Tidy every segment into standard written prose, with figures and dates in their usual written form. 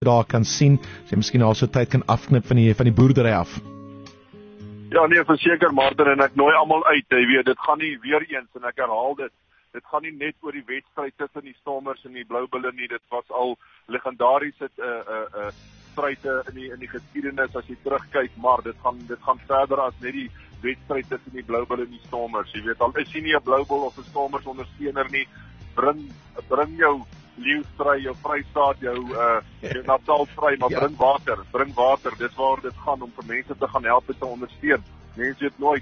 daar kan sien, as jy miskien also tyd kan afknip van die boerdery af. Ja, nee, verseker Martin, en ek nooi almal uit, jy weet, dit gaan nie weer eens, en ek herhaal dit gaan nie net oor die wedstryd tussen die Stormers en die Blou Bulle nie, dit was al legendariese stryde in die geskiedenis as jy terugkyk, maar dit gaan verder as net die wedstryd tussen die Blou Bulle en die Stormers. Jy weet, al is jy nie 'n Blou Bull of 'n Stormers ondersteuner nie, bring jou leeuwstry, jou Vrystaat, jou Natalstry, maar bring water, dis waar dit gaan, om vir mense te gaan help en te ondersteun. Mense weet nooit,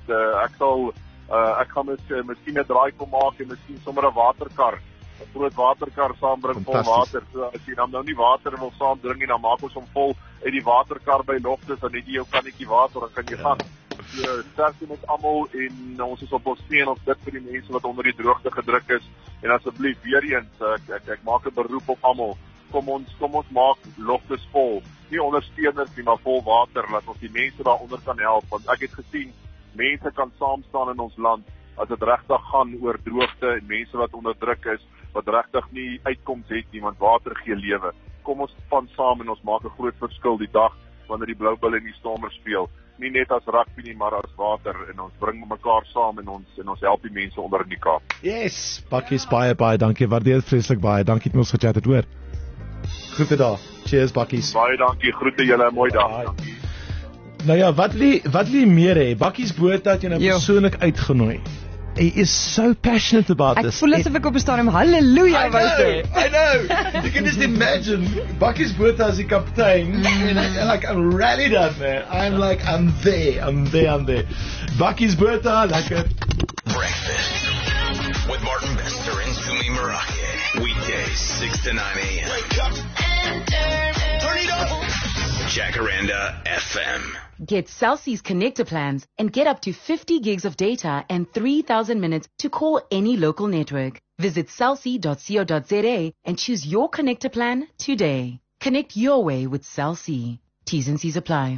ek gaan miskien 'n draai kom maak en miskien sommer 'n waterkar, 'n groot waterkar saambring vol water. So as jy dan nou nie water wil saamdring nie, dan maak ons hom vol uit die waterkar by Loftus, dan het jy jou kannetjie water, dan kan jy gaan. So sterkte met almal, en ons is op ons knie en ons bid vir die mense wat onder die droogte gedruk is, en asseblief weer eens, ek maak 'n beroep op almal, kom ons maak Loftus vol, nie ondersteuners nie, maar vol water, laat ons die mense daaronder kan help, want ek het gesien, mense kan saam staan in ons land, as dit regtig gaan oor droogte, en mense wat onder druk is, wat regtig nie uitkoms het nie, want water gee lewe. Kom ons van saam en ons maak 'n groot verskil die dag, wanneer die Blou Bulle en die Stormers speel. Nie net as rugby nie, maar as water, en ons bring mekaar saam en ons help die mense onder in die Kaap. Yes, Bakkies, baie dankie, waardeer vreeslik baie, dankie het ons gechat het, hoor. Groete daar, cheers Bakkies. Baie dankie, groete julle, mooi dag. Dankie. Nou ja, wat li meer hê? Bakkies Botha het jy nou persoonlik uitgenooi. He is so passionate about this. Ek voel asof ek op 'n stadium halleluja wou sê. I know. You can just imagine Bakkies Botha as die kaptein, and I'm rallied up, man. I'm there. Bakkies Botha, Breakfast with Martin Bester and Sumi Marake. Weekdays 6 to 9 a.m. Wake up and turn it up. Jacaranda FM. Get Cell C's connector plans and get up to 50 gigs of data and 3,000 minutes to call any local network. Visit cellc.co.za and choose your connector plan today. Connect your way with Cell C. T's and C's apply.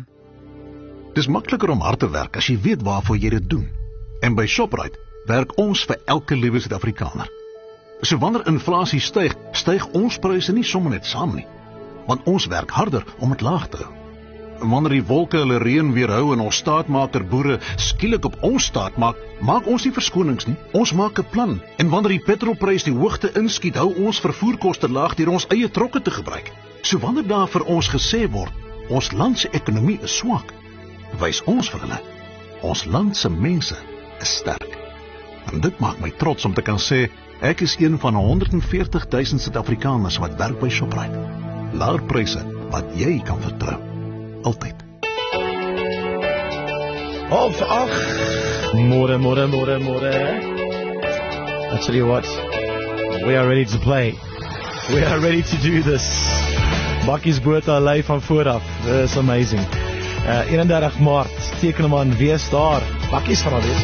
Dis makliker om hard te werk as jy weet waarvoor jy dit doen. En by Shoprite werk ons vir elke liewe Suid-Afrikaner. So wanneer inflasie styg ons pryse nie sommer net saam nie, want ons werk harder om dit laag te hou. Wanneer die wolke hulle reën weerhou en ons staatmaker boere skielik op ons staat maak ons nie verskonings nie. Ons maak 'n plan. En wanneer die petrolprys die hoogte inskiet, hou ons vervoerkoste laag deur ons eie trokke te gebruik. So wanneer daar vir ons gesê word, ons land se ekonomie is swak, wys ons vir hulle, ons land se mense is sterk. En dit maak my trots om te kan sê, ek is een van 140,000 Suid-Afrikaners wat werk by Shoprite. Laer pryse wat jy kan vertrou. Altyd. Of ag, môre. I tell you what, we are ready to play. We are ready to do this. Bakkies Botha live van vooraf. That's amazing. 31 Maart, teken hom aan, wees daar. Bakkies gaan al wees.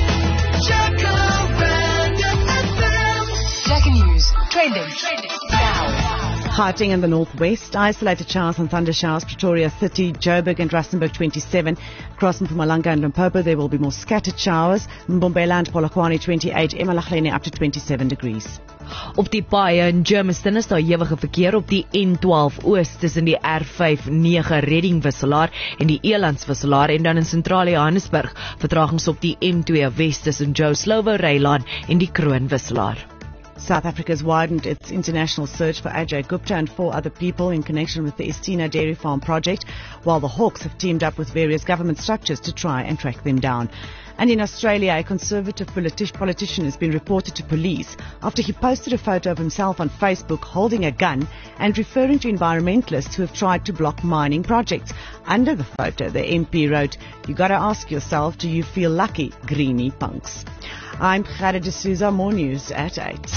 Jack News, trending now. Harting in the northwest, isolated showers and thunder showers, Pretoria 30, Joburg and Rustenburg 27, across Mpumalanga and Limpopo there will be more scattered showers, Mbombela and Polokwane 28, Emalahleni up to 27 degrees. Op die paaie in Germiston is daar ewige verkeer op die N12 Oos tussen die R59 Redding wisselaar en die Elandswisselaar, en dan in sentrale Johannesburg vertragings op die M2 Wes tussen Joe Slovo Reilaan en die Kroon wisselaar. South Africa has widened its international search for Ajay Gupta and 4 other people in connection with the Estina Dairy Farm project, while the Hawks have teamed up with various government structures to try and track them down. And in Australia, a Conservative politician has been reported to police after he posted a photo of himself on Facebook holding a gun and referring to environmentalists who have tried to block mining projects. Under the photo, the MP wrote, "You gotta ask yourself, do you feel lucky, greenie punks?" I'm Gerda de Souza, more news at 8.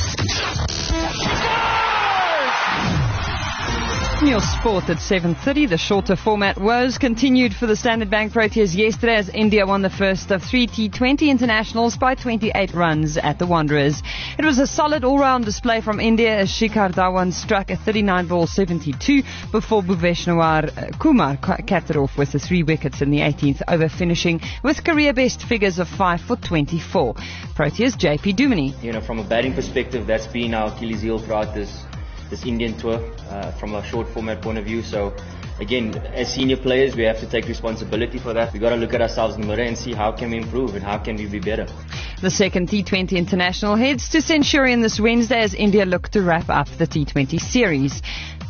Your sport at 7:30. The shorter format was continued for the Standard Bank Proteas yesterday as India won the first of 3 T20 internationals by 28 runs at the Wanderers. It was a solid all-round display from India as Shikhar Dhawan struck a 39-ball 72 before Bhuvesh Kumar capped it off with the 3 wickets in the 18th over, finishing with career-best figures of 5 for 24. Proteas JP Duminy. From a batting perspective, that's been our Achilles heel throughout this Indian tour from a short format point of view. So again, as senior players, we have to take responsibility for that. We've got to look at ourselves in the mirror and see how can we improve and how can we be better. The second T20 international heads to Centurion this Wednesday as India look to wrap up the T20 series.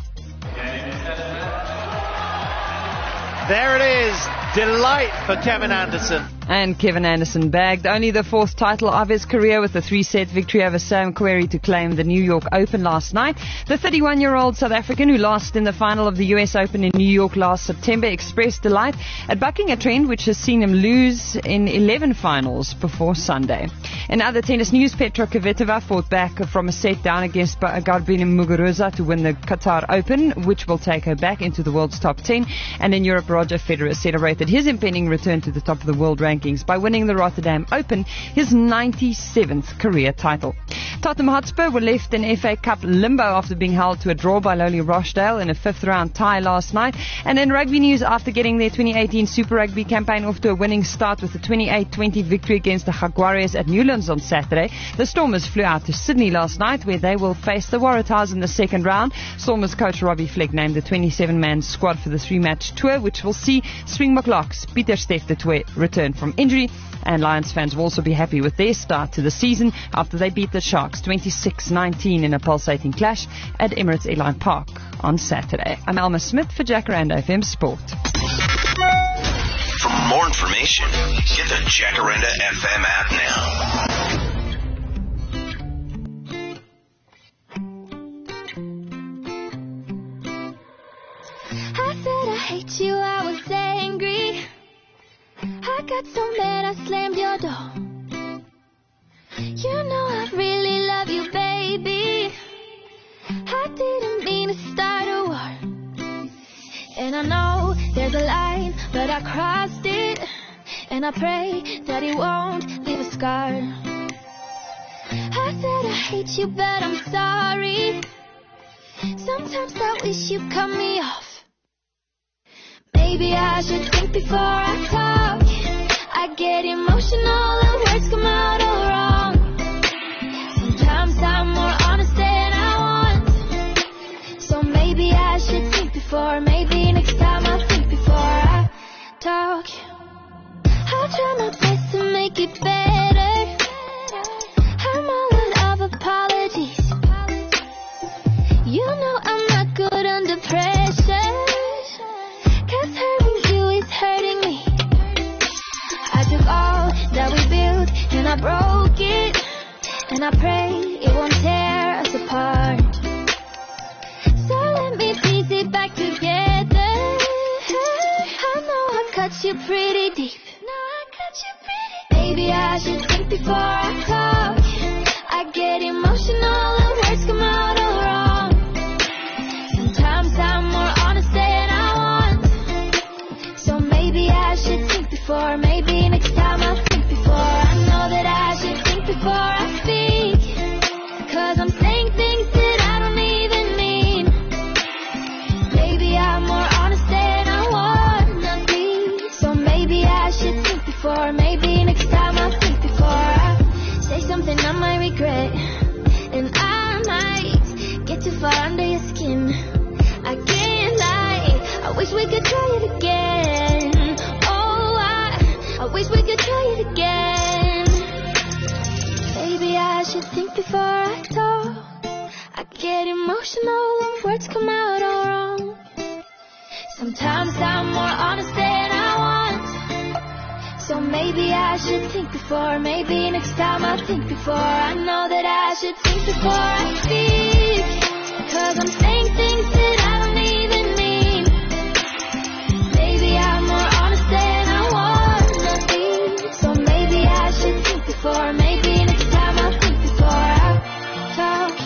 There it is. Delight for Kevin Anderson. And Kevin Anderson bagged only the fourth title of his career with a 3-set victory over Sam Querrey to claim the New York Open last night. The 31-year-old South African who lost in the final of the US Open in New York last September expressed delight at bucking a trend which has seen him lose in 11 finals before Sunday. In other tennis news, Petra Kvitova fought back from a set down against Garbine Muguruza to win the Qatar Open, which will take her back into the world's top 10. And in Europe, Roger Federer celebrated his impending return to the top of the world rankings by winning the Rotterdam Open, his 97th career title. Tottenham Hotspur were left in FA Cup limbo after being held to a draw by lowly Rochdale in a fifth-round tie last night. And in rugby news, after getting their 2018 Super Rugby campaign off to a winning start with a 28-20 victory against the Jaguares at Newlands on Saturday, the Stormers flew out to Sydney last night, where they will face the Waratahs in the second round. Stormers coach Robbie Fleck named the 27-man squad for the 3-match tour, which will see Springbok locks Pieter Stef du Toit return from injury. And Lions fans will also be happy with their start to the season after they beat the Sharks 26-19 in a pulsating clash at Emirates Airline Park on Saturday. I'm Alma Smith for Jacaranda FM Sport. For more information, get the Jacaranda FM app now. I said I hate you, I was angry. I got so mad I slammed your door. You know I really love you, baby. I didn't mean to start a war. And I know there's a line, but I crossed it. And I pray that it won't leave a scar. I said I hate you, but I'm sorry. Sometimes I wish you'd cut me off. Maybe I should think before I talk. I get emotional and words come out all wrong. Sometimes I'm more honest than I want. So maybe I should think before. Maybe next time I'll think before I talk. I'll try my best to make it better. I'm all out of apologies. You know I'm not good under pressure. Cause hurting you is hurting me. I took all that we built and I broke it. And I pray it won't tear us apart. So let me piece it back together. I know I cut you pretty deep. Maybe I should think before I talk. I get emotional and words come out all wrong. Sometimes I'm more honest than I want. So maybe I should think before. Maybe next time I'll think before. I know that I should think before I speak. Cause I'm saying things that I don't even mean. Maybe I'm more honest than I wanna be. So maybe I should think before. Maybe next time I'll think before I say something I might regret. And I might get too far under your skin. I can't lie, I wish we could try it again. Oh, I wish we could try it again. Maybe I should think before I talk. I get emotional and words come out all wrong. Sometimes I'm more honest than I want. So maybe I should think before. Maybe next time I'll think before. I know that I should think before I speak. Cause I'm saying things that I don't even mean. Maybe I'm more honest than I wanna be. So maybe I should think before. Maybe next time I'll think before I talk.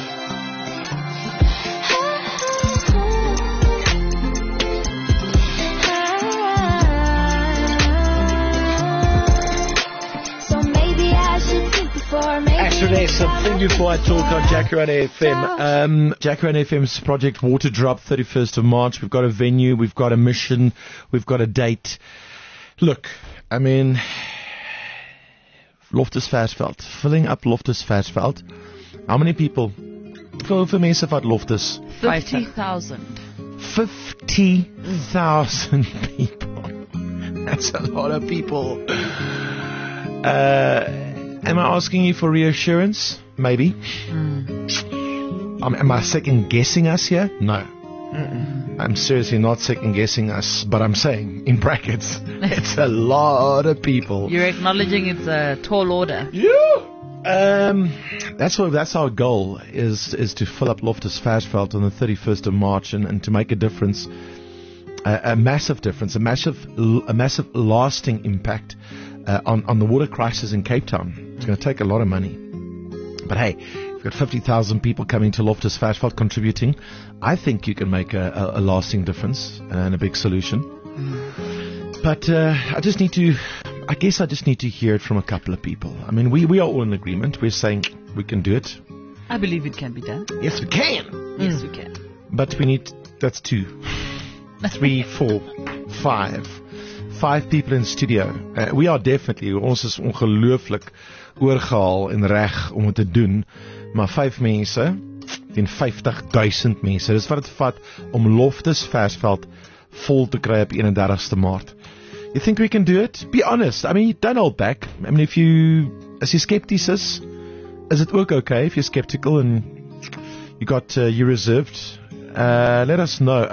So maybe I should think before. Actually, something before I talk on Jacaranda FM. Jacaranda FM's Project Water Drop, 31st of March. We've got a venue, we've got a mission, we've got a date. Look, I mean, Loftus Versfeld, filling up Loftus Versfeld. How many people Hoeveel mense vat Loftus? 50,000. 50,000 people. That's a lot of people. Am I asking you for reassurance? Maybe. Am I second guessing us here? No. I'm seriously not second guessing us, but I'm saying, in brackets, it's a lot of people. You're acknowledging it's a tall order. Yeah. That's our goal is to fill up Loftus Versfeld on the 31st of March and to make a difference, a massive difference, a massive lasting impact on the water crisis in Cape Town. It's going to take a lot of money, but hey, you've got 50,000 people coming to Loftus Versfeld contributing. I think you can make a lasting difference and a big solution. But I just need to hear it from a couple of people. I mean, we are all in agreement. We're saying we can do it. I believe it can be done. Yes, we can. Yes, we can. But that's 2, 3, 4, 5 people in studio. We are definitely, ons is ongelooflik oorgehaal en reg om het te doen. Maar 5 mense, teen 50,000 mense. Dis wat het vat om Loftus Versfeld vol te kry op 31ste Maart. You think we can do it? Be honest. I mean, don't hold back. I mean, as jy skepties is it okay if you're skeptical and you're reserved? Let us know.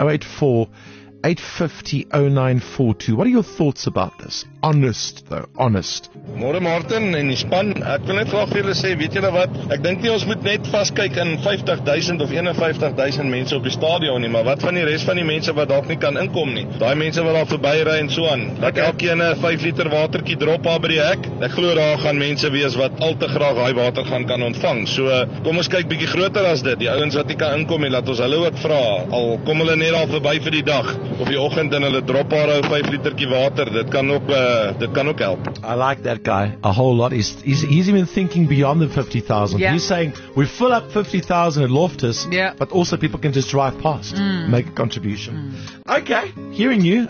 084-850-0942. What are your thoughts about this? Honest. Môre Martin en die span, ek wil net graag vir julle sê, weet julle wat? Ek dink nie ons moet net vaskyk in 50,000 of 51,000 mense op die stadion nie, maar wat van die res van die mense wat dalk nie kan inkom nie? Daai mense wat daar verbyry en so aan. Laat elkeen 'n 5 liter watertjie drop daar by die hek. Ek glo daar gaan mense wees wat al te graag daai water kan ontvang. So kom ons kyk bietjie groter as dit. Die ouens wat nie kan inkom nie, laat ons hulle ook vra. Al kom hulle net daar verby vir die dag of die oggend en hulle drop daar 'n 5 litertjie water. Dit kan ook help. I like that guy a whole lot. He's even thinking beyond the 50,000. Yeah. He's saying we fill up 50,000 at Loftus, but also people can just drive past, make a contribution. Okay, hearing you.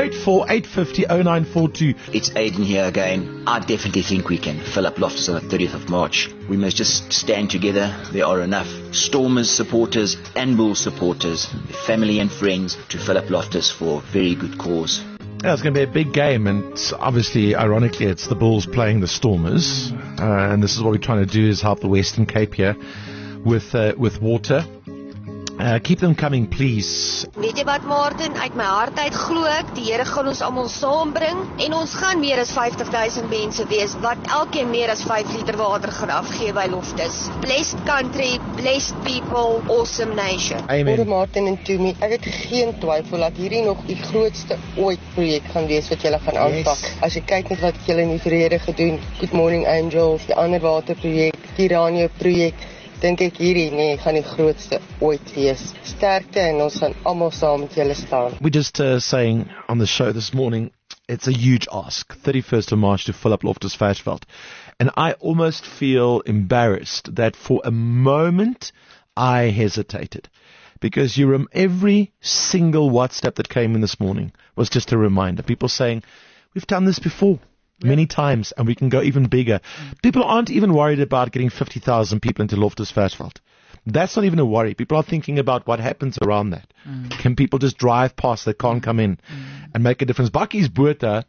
084-850-0942. It's Aiden here again. I definitely think we can fill up Loftus on the 30th of March. We must just stand together. There are enough Stormers supporters and Bulls supporters, family and friends, to fill up Loftus for a very good cause. Yeah, it's going to be a big game, and obviously, ironically, it's the Bulls playing the Stormers, and this is what we're trying to do, is help the Western Cape here with water. Keep them coming, please. Weet jy wat, Martin? Uit my hart uit glo ek, die Here gaan ons almal saambring en ons gaan meer as 50,000 mense wees wat elkeen meer as 5 liter water gaan afgee by Loftus. Blessed country, blessed people, awesome nation. Amen. Martin en Tumi, ek het geen twyfel dat hierdie nog die grootste ooit projek gaan wees wat julle gaan aanpak. As jy kyk met wat julle in die verlede gedoen, Good Morning Angels, die ander waterprojek, die Radio projek, dink ek hierdie gaan die grootste ooit wees. Sterkte en ons gaan almal saam met julle staan. We're just saying on the show this morning, it's a huge ask, 31st of March to fill up Loftus Versfeld. And I almost feel embarrassed that for a moment I hesitated. Because every single WhatsApp that came in this morning was just a reminder. People saying, we've done this before. Many times, and we can go even bigger. People aren't even worried about getting 50,000 people into Loftus Versfeld. That's not even a worry. People are thinking about what happens around that. Can people just drive past that can't come in and make a difference? Bakkies Botha,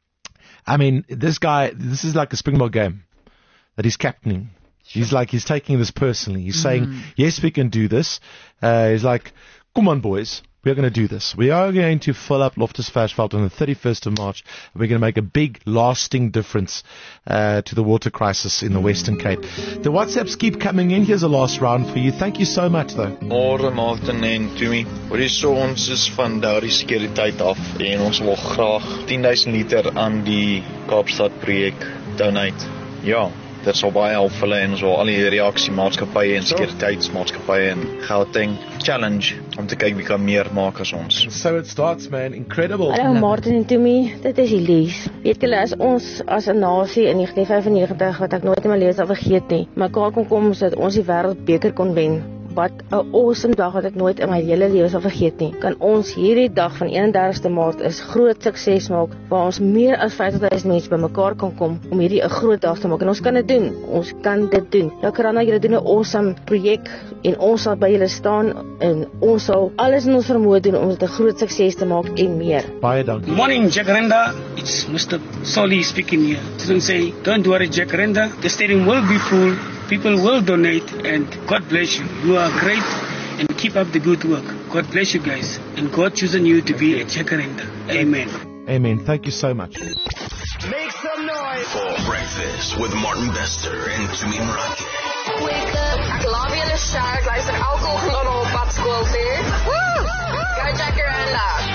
I mean, this is like a Springbok game that he's captaining. Sure. He's taking this personally. He's saying, yes, we can do this. He's like, come on, boys. We're going to do this. We are going to fill up Loftus Versfeld on the 31st of March. We're going to make a big, lasting difference to the water crisis in the Western Cape. The WhatsApps keep coming in. Here's a last round for you. Thank you so much, though. Môre Martin en Tumi. Ons is van daardie sekuriteit af en ons wil graag 10,000 liter aan die Kaapstad projek donate. Ja. Dit sal baie help vir hulle en ons wil al die reaksiemaatskappye en sekuriteitsmaatskappye en Gauteng challenge om te kyk wie kan meer maak as ons. So it starts, man. Incredible. Hallo Martin en Tumi, dit is Elise. Weet julle, as ons as 'n nasie in 1995 wat ek nooit in my lewe sal vergeet nie, mekaar kon kom sodat ons die wêreldbeker kon wen. wat 'n awesome dag wat ek nooit in my hele lewe sal vergeet nie. Kan ons hierdie dag van 31ste Maart is groot sukses maak waar ons meer as 50,000 mense bymekaar kan kom om hierdie 'n groot dag te maak en ons kan dit doen. Ons kan dit doen. Jacaranda, julle doen 'n awesome projek en ons sal by julle staan en ons sal alles in ons vermoë doen om dit 'n groot sukses te maak en meer. Baie dankie. Good morning, Jacaranda. It's Mr. Solly speaking here. Didn't say, don't worry, Jacaranda. The stadium will be full. People will donate, and God bless you. You are great, and keep up the good work. God bless you guys, and God chosen you to be a Jacaranda. Amen. Amen. Thank you so much. Make some noise for breakfast with Martin Bester and Tumi Morake. Wake up. Ek laat julle sterk. Luister elke oggend aan op pad skool toe. Woo! Go Jacaranda.